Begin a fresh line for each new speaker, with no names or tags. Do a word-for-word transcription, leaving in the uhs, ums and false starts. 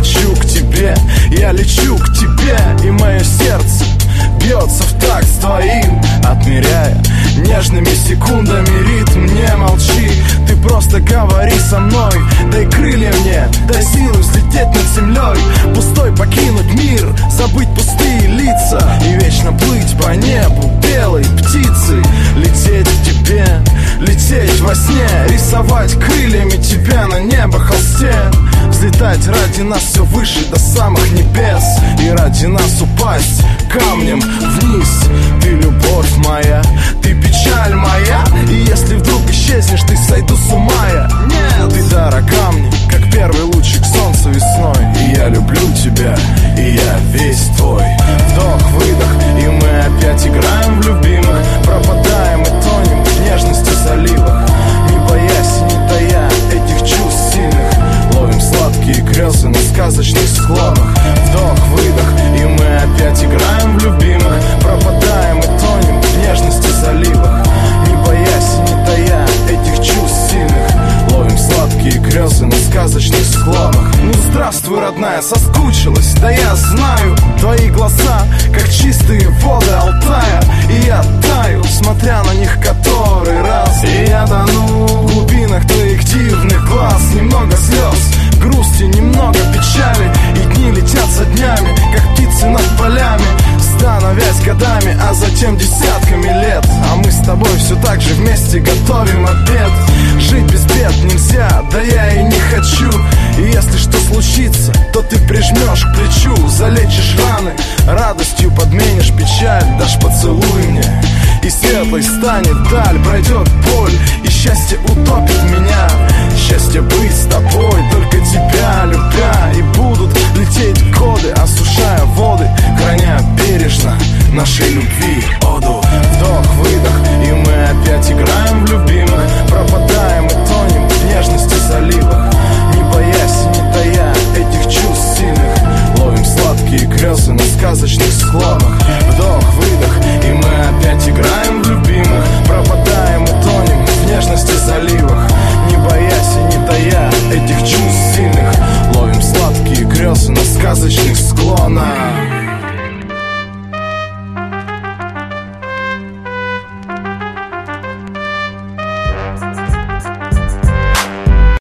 лечу к тебе, я лечу к тебе, и мое сердце бьется в такт с твоим, отмеряя нежными секундами ритм. Не молчи, ты просто говори со мной. Дай крылья мне, дай силу взлететь над землей, пустой покинуть мир, забыть пустые лица и вечно плыть по небу белой птицей. Лететь к тебе, лететь во сне, рисовать крыльями тебя на небо холсте, взлетать ради нас все выше до самых небес, и ради нас упасть камнем вниз. Ты любовь моя, ты печаль моя, и если вдруг исчезнешь, ты сойду с ума я. Нет, ты дорога мне, как первый лучик солнца весной, и я люблю тебя, и я весь твой. Вдох-выдох, и мы опять играем в любимых, пропадаем и тонем в нежности заливах, не боясь и не тая этих чувств сильных, ловим сладкие грезы на сказочных склонах. Вдох-выдох, и мы опять играем в любимых, пропадаем и тонем в нежности заливах, не боясь и не тая этих чувств сильных, ловим сладкие грезы на сказочных склонах. Ну здравствуй, родная, соскучилась, да я знаю. Твои глаза, как чистые воды Алтая, и я таю, смотря на них который раз. И я тону в глубинах твоих дивных глаз. Немного слез, грусти, немного печали, и дни летят за днями, как птицы над полями, становясь годами, а затем десятками лет. А мы с тобой все так же вместе готовим обед. Жить без бед нельзя, да я и не хочу. И если что случится, то ты прижмешь к плечу, залечишь раны, радостью подменишь печаль, дашь поцелуй мне, и светлой станет даль. Пройдет боль, и счастье утопит меня. Счастье быть с тобой, только тебя любя. И будут лететь годы, осушая воды, храня бережно нашей любви оду. Вдох-выдох, и мы опять играем в любимых, пропадаем и тонем в нежности заливах, не боясь и не тая этих чувств сильных, ловим сладкие грезы на сказочных склонах. Вдох-выдох, и мы опять играем в любимых, пропадаем и тонем в нежности заливах, не боясь и не тая этих чувств сильных, ловим сладкие грезы на сказочных склонах.